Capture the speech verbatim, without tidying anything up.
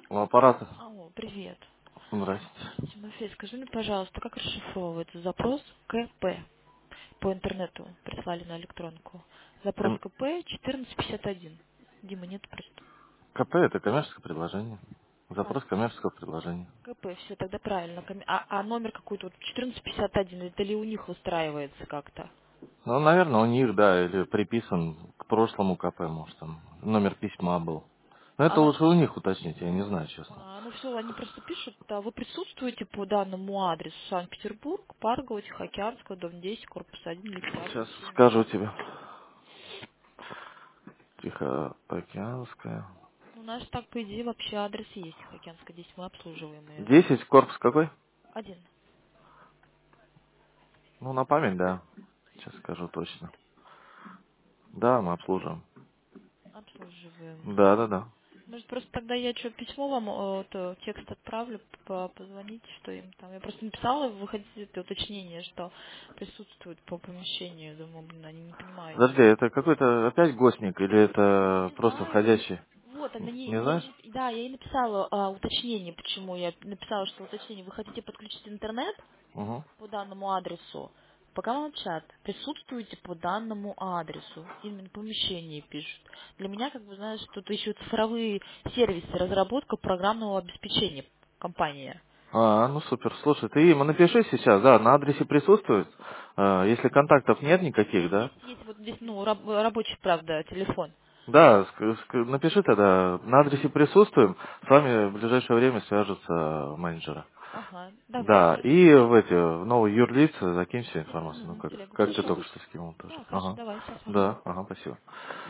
У аппарата. Алло, привет. Здрасте. Тимофей, скажи мне, пожалуйста, как расшифровывается запрос КП? По интернету прислали на электронку. Запрос Ком- КП четырнадцать пятьдесят один. Дима, нет просто. КП это коммерческое предложение. А, Запрос коммерческого предложения. КП, все, тогда правильно. Коми- А, а номер какой-то вот четырнадцать пятьдесят один, это ли у них устраивается как-то? Ну, наверное, у них, да, или приписан к прошлому КП, может, там номер письма был. Но это А, лучше у них уточнить, я не знаю, честно. а, ну все, они просто пишут, а вы присутствуете по данному адресу Санкт-Петербург, Паргова, Тихоокеанского, дом десять, корпус один, Сейчас Ликвидация семь. скажу тебе. Тихоокеанская. Ну, у нас так, по идее, вообще адрес есть Тихоокеанская, десять, мы обслуживаем ее. Десять корпус какой? Один. Ну, на память, да. Сейчас скажу точно. Да, мы обслуживаем. Обслуживаем. Да, да, да. Может, просто тогда я что, письмо вам, э, то, текст отправлю, по- позвоните, что им там. Я просто написала, вы хотите это уточнение, что присутствует по помещению. Думаю, блин, они не понимают. Подожди, это какой-то опять гостник или это Не просто знаю. входящий? Вот, она не, Не я знаешь? ей, да, я ей написала а, уточнение, почему я написала, что уточнение. Вы хотите подключить интернет Угу. по данному адресу? Пока молчат. Присутствуете по данному адресу. Именно помещение пишут. Для меня, как бы, знаешь, тут еще цифровые сервисы, разработка программного обеспечения компания. А, ну супер. Слушай, ты ему напиши сейчас, да, на адресе присутствует. А, если контактов нет никаких, Есть, да, есть, есть вот здесь, ну, раб- рабочий, правда, телефон. да, ск- ск- напиши тогда, на адресе присутствуем, с вами в ближайшее время свяжутся менеджеры. Ага, давай, Да, и хорошо. в эти, в новые юрлица закинь всю информацию, ну Угу, как, телегу, как ты хорошо. только что скинул тоже. Да, хорошо, Ага. давай, сейчас вам. Да, ага, спасибо.